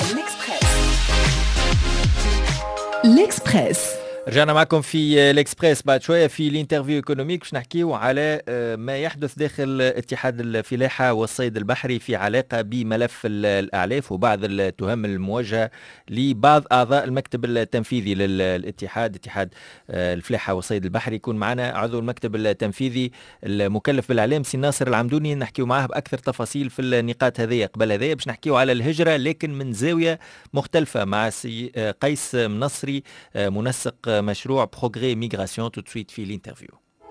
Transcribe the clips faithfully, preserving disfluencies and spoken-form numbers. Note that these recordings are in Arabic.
الإكسبريس. رجعنا معكم في الإكسبريس بعد شوية في الانترفيو ايكونوميك باش نحكيو على ما يحدث داخل اتحاد الفلاحة والصيد البحري في علاقة بملف الأعلاف وبعض التهم الموجهة لبعض أعضاء المكتب التنفيذي للاتحاد، اتحاد الفلاحة والصيد البحري. يكون معنا عضو المكتب التنفيذي المكلف بالإعلام سي ناصر العمدوني، نحكيو معاه بأكثر تفاصيل في النقاط هذه. قبل هذه باش نحكيو على الهجرة لكن من زاوية مختلفة مع سي قيس منصري منسق مشروع بروغري ميغراسيون. tout de suite في الانترفيو.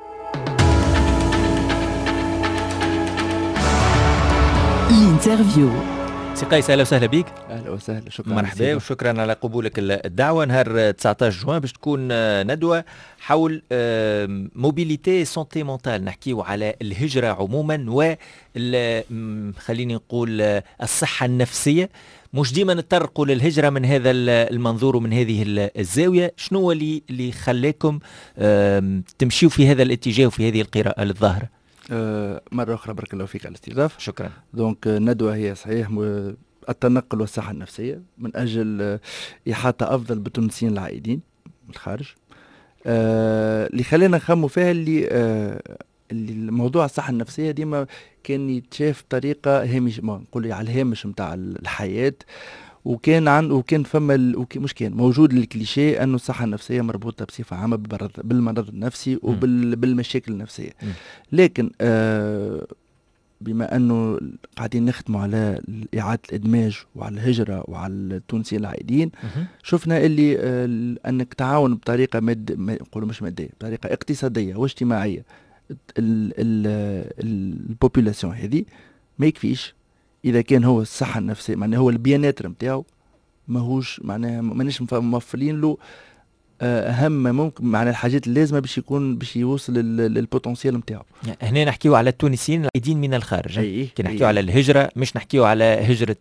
الانترفيو. سي قيس اهلا وسهلا بك. اهلا وسهلا، شكرا. مرحبا وشكرا على قبولك الدعوه. نهار تسعة عشر جوان باش تكون ندوه حول موبيليتي سونتي مونتال، نحكيو على الهجره عموما و خليني نقول الصحه النفسيه. مش ديما نتطرقوا للهجرة من هذا المنظور ومن هذه الزاوية. شنو اللي اللي خلاكم تمشيوا في هذا الاتجاه وفي هذه القراءة للظاهرة؟ أه مرة أخرى بارك الله فيك على الاستضافة. شكرا. دونك الندوة هي صحيح التنقل والصحة النفسية من أجل إحاطة أفضل بالتونسيين العائدين من الخارج. أه اللي خلينا نخموا فيها اللي أه اللي الموضوع الصحة النفسية ديما كان يتشاف بطريقة هامش، ما نقول على الهامش متاع الحياة، وكان عن وكان فما ال... مش كان موجود الكليشيه انه الصحة النفسية مربوطة بصفة عامة بالمرض النفسي وبالمشاكل النفسية. لكن آه بما انه قاعدين نخدموا على إعادة الإدماج وعلى الهجرة وعلى التونسيين العائدين، شفنا اللي آه انك تعاون بطريقة مد نقولوا مش مادية، بطريقة اقتصادية واجتماعية البوبولاسيون هذه ما يكفيش اذا كان هو الصحه النفسيه، معناه هو البياناتر نتاعو ماهوش معناها مانيش موفرين له اهم ممكن معناها الحاجات اللازمه باش يكون باش يوصل للبوتنسيال نتاعو. هنا نحكيو على التونسيين العائدين من الخارج، كي نحكيو على الهجره مش نحكيو على هجره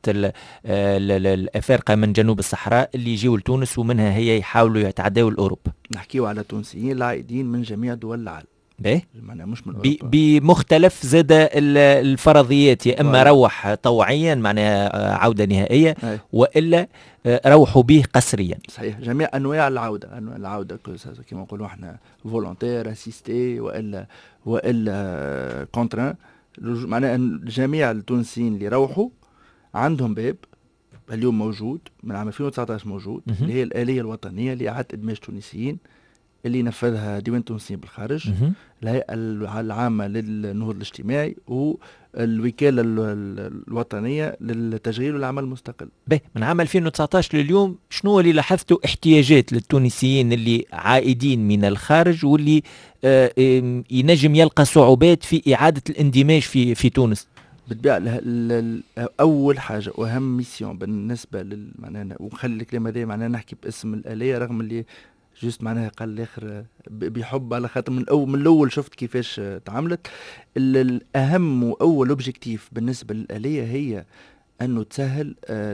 الافارقه من جنوب الصحراء اللي يجيو لتونس ومنها هي يحاولوا يتعداو لاوروبا. نحكيو على التونسيين العائدين من جميع دول العالم. باهي مش من بمختلف زاد الفرضيات، يا اما روح طوعيا معناها عوده نهائيه أي. والا روحوا به قسريا. صحيح، جميع انواع العوده، انواع العوده كما نقولوا احنا فولونتير اسيستي والا والا كونتران. معناها جميع التونسيين اللي روحوا عندهم باب اليوم موجود من عام ألفين وتسعطاش موجود م- اللي هي الآلية الوطنية لإعادة إدماج تونسيين اللي نفذها ديوان تونسيين بالخارج، الهيئة العامة للنهوض الاجتماعي والوكالة الوطنية للتشغيل والعمل المستقل. به من عام ألفين وتسعطاش لليوم شنو اللي لاحظتوا احتياجات للتونسيين اللي عائدين من الخارج واللي آه ينجم يلقى صعوبات في إعادة الاندماج في في تونس؟ بالطبيعة أول حاجة وأهم ميسيون بالنسبة للمعنى، وخلي الكلام هذا معناه نحكي باسم الآلية رغم اللي جست معناها قال الاخر بيحب على خاطر من اول من الاول شفت كيفاش تعاملت. الاهم واول اوبجيكتيف بالنسبه للآلية هي انه تسهل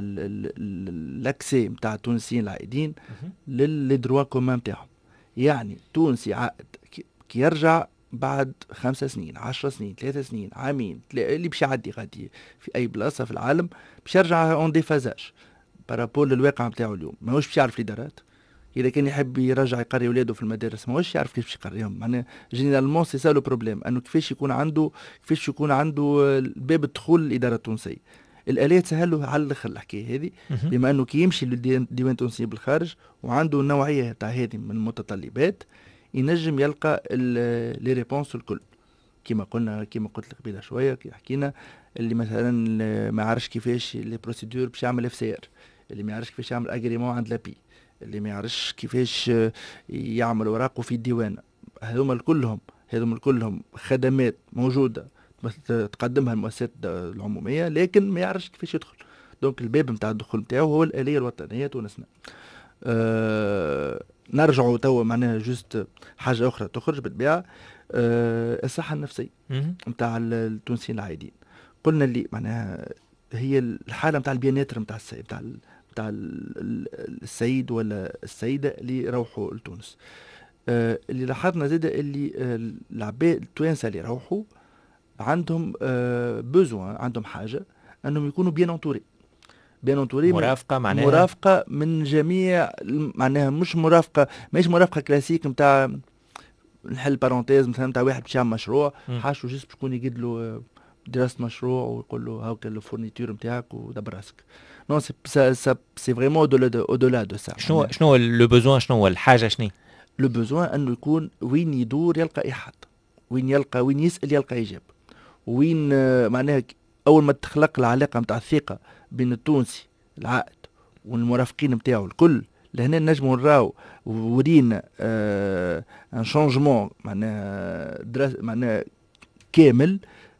الاكسي نتاع التونسيين العائدين للدروا كومان نتاعهم. يعني تونسي عائد كي يرجع بعد خمسة سنين عشر سنين ثلاثة سنين عامين اللي باش يعدي غادي في اي بلاصه في العالم باش يرجع اون ديفازاج بارابول للواقع نتاعو اليوم. ماهوش باش يعرف الادارات، اذا كان يحب يرجع يقري اولاده في المدارس ماهوش يعرف كيفاش يقريهم. معناها جينيرالمون سي سا لو بروبليم، انه كيفاش يكون عنده كيفاش يكون عنده باب الدخول للاداره التونسيه. الآلية تسهل له على الاخر الحكايه هذه، بما انه كي يمشي للديوان التونسي بالخارج وعنده النوعيه تاع هذه من المتطلبات ينجم يلقى لي ريبونس الكل. كما قلنا كما قلت لك قبيله شويه كي حكينا اللي مثلا ما يعرفش كيفاش لي بروسيدور باش يعمل اف سي ار، اللي ما يعرفش كيفاش يعمل اغريمون عند لابي، اللي ما يعرفش كيفاش يعمل اوراقه في الديوان. هذوما كلهم هذوما كلهم خدمات موجوده تقدمها المؤسسات العموميه، لكن ما يعرفش كيفاش يدخل. دونك الباب نتاع الدخول نتاعو هو الآلية الوطنيه تونسنا. أه نرجعوا توا معناها جوست حاجه اخرى تخرج بالطبيعه، أه الصحه النفسيه نتاع التونسيين العائدين. قلنا اللي معناها هي الحاله نتاع البياناتر نتاع السيد نتاع نتاع السيد ولا السيده اللي روحوا لتونس. أه اللي لاحظنا زاد اللي العباد التوانسه اللي روحوا عندهم أه بوزوان، عندهم حاجه انهم يكونوا بيان انطوري. بيان انتوري، مرافقه معناها مرافقه من جميع، معناها مش مرافقه ماهيش مرافقه كلاسيك نتاع نحل بارونتيز مثلا نتاع واحد باش يعمل مشروع حاشو جست شكون يقد له دراسه مشروع ويقول له هاكا الفورنيتور نتاعك ودبر راسك. نو سي سي فريمون اودولا دو سا. شنو شنو لو بوزوان، شنو هو الحاجه، شنو لو بوزوان؟ انه يكون وين يدور يلقى احد، وين يلقى وين يسال يلقى اجابه، وين معناها اول ما تخلق العلاقه نتاع الثقه بين التونسي العائد والمرافقين نتاعو الكل، لهنا نجموا نراو ورينا آه ان شونجمون معناها دراسه معناها كامل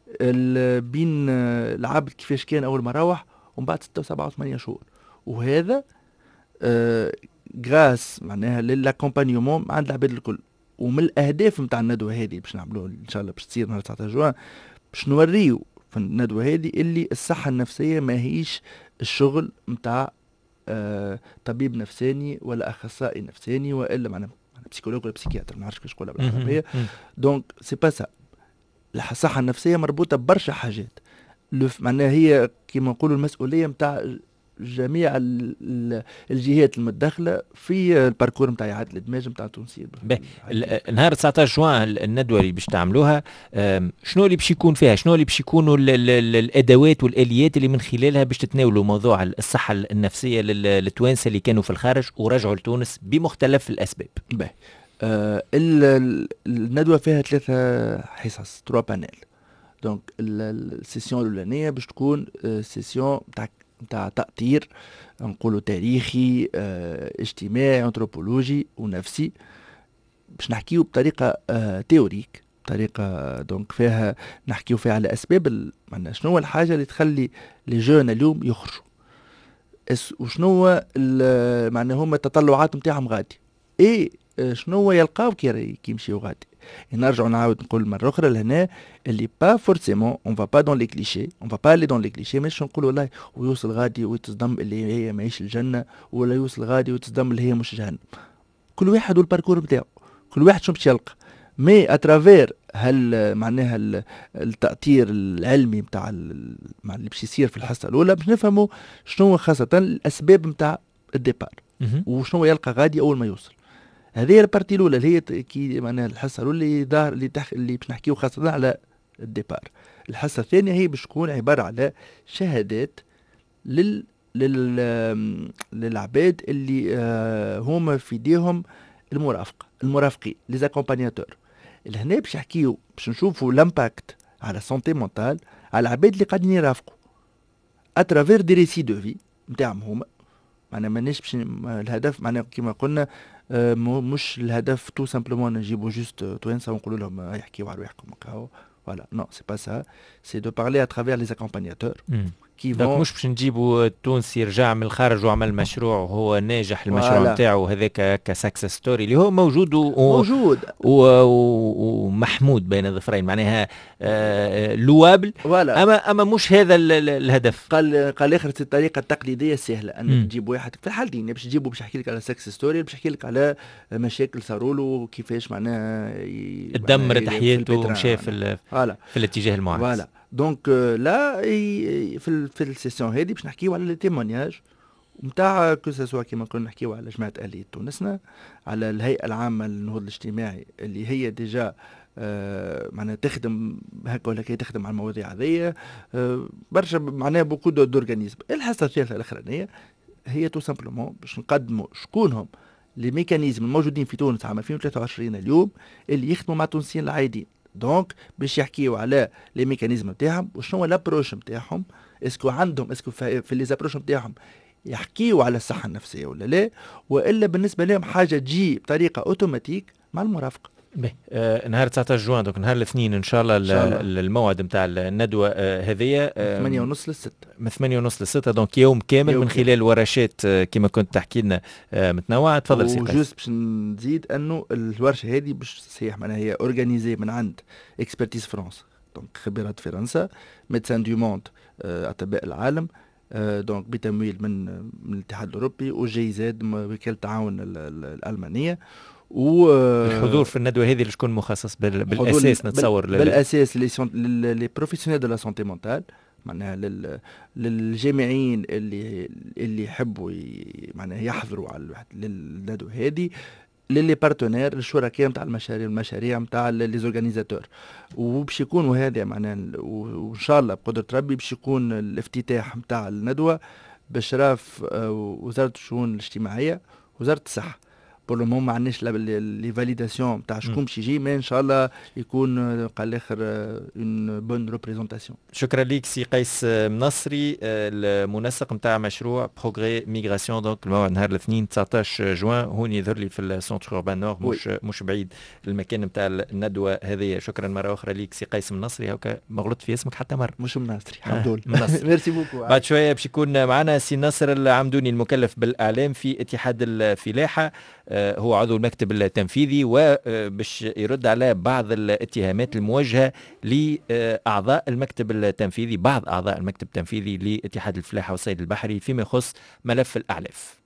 بين العبد كيفاش كان اول ما روح ومن بعد ستة وسبعة وثمانية شهور. وهذا آه غراس معناها للاكومبانيومون عند العباد الكل. ومن الاهداف نتاع الندوه هذه باش نعملوها ان شاء الله باش تصير نهار تسعة عشر جوان، باش نوريو في الندوه هذه اللي الصحه النفسيه ماهيش الشغل نتاع آه طبيب نفساني ولا اخصائي نفساني والا معناها بسيكولوج ولا بسيكياتر، ما نعرفش كيفاش نقولها بالعربيه. دونك سي با سا. الصحه النفسيه مربوطه برشا حاجات، معناها هي كما نقولوا المسؤوليه نتاع جميع الجهات المتدخله في الباركور نتاع اعاده الادماج نتاع التونسيين. نهار تسعة عشر جوان الندوه اللي باش تعملوها، شنو اللي باش يكون فيها، شنو اللي باش يكونوا الادوات والاليات اللي من خلالها باش تتناولوا موضوع الصحه النفسيه للتوانسه اللي كانوا في الخارج ورجعوا لتونس بمختلف الاسباب؟ باهي آه الندوه فيها ثلاثه حصص، تروا بانيل. دونك السيسيون الاولانيه باش تكون سيسيون تاع نتاع تأطير نقولوا تاريخي اه اجتماعي انثروبولوجي ونفسي، باش نحكيو بطريقه اه تيوريك، بطريقه دونك فيها نحكيو فيها على اسباب معناها شنو هو الحاجه اللي تخلي لي جون اليوم يخرجوا، وشنو هو معناها هما التطلعات نتاعهم غادي اي شنو هو يلقاو كي يمشيو غادي. نرجع نعاود نقول مرة أخرى لهنا اللي با فورسيمون اون فا با دون لي كليشي، اون فا با لي دون لي كليشي، مش نقول والله ويوصل غادي ويتصدم اللي هي ماهيش الجنة، ولا يوصل غادي ويتصدم اللي هي مش جهنم. كل واحد والباركور بتاعه، كل واحد شو باش يلقى. مي اترافير هل معناها التأثير العلمي بتاع اللي باش يصير في الحصة الأولى باش نفهموا شنو خاصة الأسباب بتاع الديبار وشنو يلقى غادي أول ما يوصل. هذه البارتي الاولى اللي هي كي معناها الحصه الاولى اللي دار اللي تح... اللي باش نحكيو خاصه على الديبار. الحصه الثانيه هي باش تكون عباره على شهادات لل لل للعباد اللي آه هما في ايديهم المرافقه المرافقين لي زاكومبانياتور. لهنا باش نحكيو باش نشوفوا الامباكت على السونتي مونتال على العباد اللي قاعدين يرافقوا اترافير دي ريسي دو في نتاعهم هما. معناها ماناش باش الهدف معناها كما قلنا آه مش الهدف تو سامبلومون نجيبوا جوست توانسه ونقولوا لهم يحكيوا على روحكم هكا فوالا. نو سي با سا، سي دو بارلي اترافير لي اكومبانياتور كي فون. مش باش نجيبوا التونسي رجع من الخارج وعمل مشروع وهو ناجح المشروع نتاعو هذاك كسكسس ستوري اللي هو موجود و... موجود ومحمود و... بين الظفرين معناها آه لوابل، اما اما مش هذا ال... الهدف. قال قال اخر الطريقه التقليديه السهله انك تجيب واحد في الحالتين باش تجيبه باش يحكي لك على سكسس ستوري، باش يحكي لك على مشاكل صاروا له وكيفاش معناها ي... تدمرت حياته ومشى في ال... في الاتجاه المعاكس. فوالا دونك لا في في السيسيون هذه باش نحكيو على لي تيمونياج نتاع كو سوا كيما كنا نحكيو على جماعه اهليه تونسنا، على الهيئه العامه للنهوض الاجتماعي اللي هي ديجا آه معناها تخدم هكا ولا كي تخدم على المواضيع هذيا آه برشا معناها بوكو دو دورغانيزم. الحصه الثالثه الاخرانيه هي تو سامبلومون باش نقدموا شكونهم لي ميكانيزم الموجودين في تونس عام ألفين وثلاثة وعشرين اليوم اللي يخدموا مع التونسيين العاديين. دونك باش يحكيوا على لي ميكانيزم نتاعهم وشنو هو لابروش نتاعهم، اسكو عندهم اسكو في لي زابروش نتاعهم يحكيوا على الصحه النفسيه ولا لا، والا بالنسبه لهم حاجه تجي بطريقه اوتوماتيك مع المرافقه. آه نهار تسعة عشر جوان دوك نهار الاثنين ان شاء الله, الله. الموعد نتاع الندوه آه هذيا آه ثمانية ونص للستة من ثمانية ونص للستة دونك يوم كامل يوم من خلال كامل. ورشات آه كما كنت تحكي لنا آه متنوعه. تفضل سي قيس. وجوست باش نزيد انه الورشه هذه باش صحيح معناها هي اورغانيزي من عند اكسبرتيز فرنسا، دونك خبرات فرنسا ميدسان دو موند آه اطباء العالم آه دونك بتمويل من من الاتحاد الاوروبي وجي زاد وكاله التعاون الالمانيه. والحضور في الندوه هذه شكون مخصص بالاساس نتصور بالاساس لي بروفيسيونيل دو لا سونتي مونتال معناها لل للجامعين اللي اللي يحبوا ي- معناها يحضروا على الواحد- للندوة هذه، للي بارتنير الشركاء نتاع المشاريع المشاريع نتاع لي زورغانيزاتور. وباش يكون هذا معناها ال- و- وان شاء الله بقدرة ربي باش يكون الافتتاح نتاع الندوة باشراف آه، وزارة الشؤون الاجتماعية وزارة الصحة. بور لو ما عندناش لي فاليداسيون نتاع شكون باش يجي، مي ان شاء الله يكون آه، قال الاخر اون بون ريبريزونتاسيون. شكرا ليك سي قيس منصري، آه، المنسق نتاع مشروع بروغري ميغراسيون. دونك الموعد نهار الاثنين تسعطاش جوان، هون يظهر لي في السونتر اوربان نور، مش مش بعيد المكان نتاع الندوه هذه. شكرا مره اخرى ليك سي قيس منصري، هكا ما غلطت في اسمك حتى مره. مش مناصري حمدول. منصري. ميرسي بوكو. بعد شويه باش يكون معنا سي ناصر العمدوني المكلف بالاعلام في اتحاد الفلاحه، آه، هو عضو المكتب التنفيذي، وباش يرد على بعض الاتهامات الموجهه لاعضاء المكتب التنفيذي، بعض اعضاء المكتب التنفيذي لاتحاد الفلاحه والصيد البحري فيما يخص ملف الاعلاف.